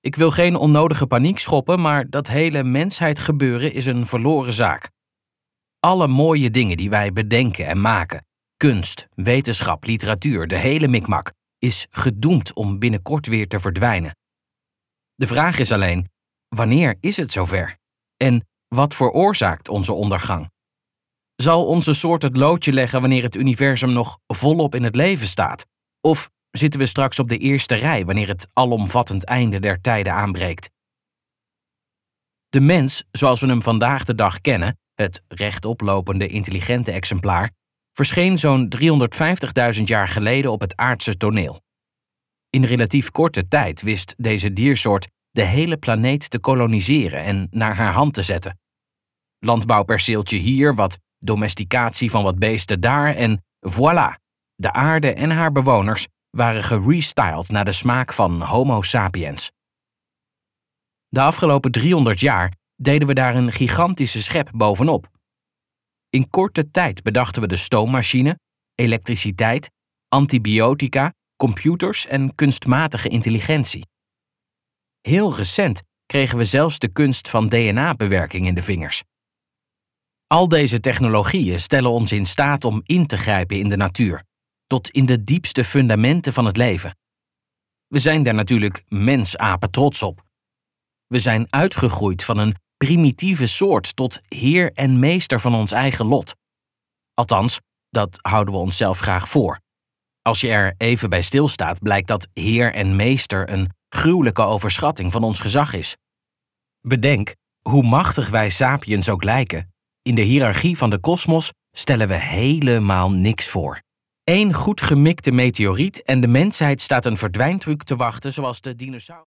Ik wil geen onnodige paniek schoppen, maar dat hele mensheid gebeuren is een verloren zaak. Alle mooie dingen die wij bedenken en maken, kunst, wetenschap, literatuur, de hele mikmak, is gedoemd om binnenkort weer te verdwijnen. De vraag is alleen, wanneer is het zover? En wat veroorzaakt onze ondergang? Zal onze soort het loodje leggen wanneer het universum nog volop in het leven staat? Of zitten we straks op de eerste rij wanneer het alomvattend einde der tijden aanbreekt? De mens, zoals we hem vandaag de dag kennen, het rechtoplopende intelligente exemplaar, verscheen zo'n 350.000 jaar geleden op het aardse toneel. In relatief korte tijd wist deze diersoort de hele planeet te koloniseren en naar haar hand te zetten. Landbouwperceeltje hier, wat domesticatie van wat beesten daar en voilà, de aarde en haar bewoners waren gerestyled naar de smaak van Homo sapiens. De afgelopen 300 jaar deden we daar een gigantische schep bovenop. In korte tijd bedachten we de stoommachine, elektriciteit, antibiotica, computers en kunstmatige intelligentie. Heel recent kregen we zelfs de kunst van DNA-bewerking in de vingers. Al deze technologieën stellen ons in staat om in te grijpen in de natuur, tot in de diepste fundamenten van het leven. We zijn daar natuurlijk mensapen trots op. We zijn uitgegroeid van een primitieve soort tot heer en meester van ons eigen lot. Althans, dat houden we onszelf graag voor. Als je er even bij stilstaat, blijkt dat heer en meester een gruwelijke overschatting van ons gezag is. Bedenk, hoe machtig wij sapiens ook lijken, in de hiërarchie van de kosmos stellen we helemaal niks voor. Eén goed gemikte meteoriet en de mensheid staat een verdwijntruc te wachten zoals de dinosaurus.